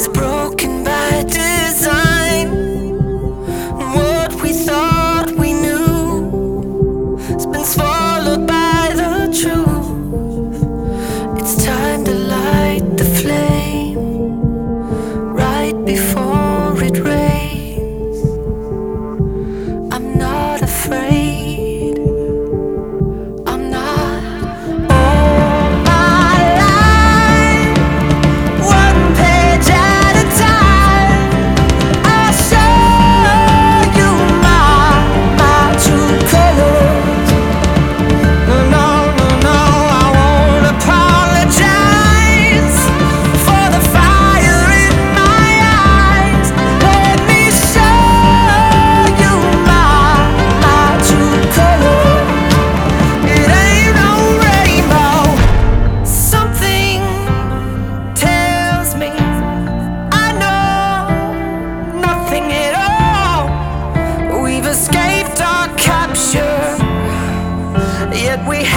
is broken by design. What we thought we knew has been swallowed by the truth. It's time to light the flame right before it rains. I'm not afraid. I'm not. All my life, one page at a time, I'll show you my true colors. No, no, no, I won't apologize for the fire in my eyes. Let me show you my true colors. It ain't no rainbow. Something tells me I know nothing at all. We've escaped our capture, yet we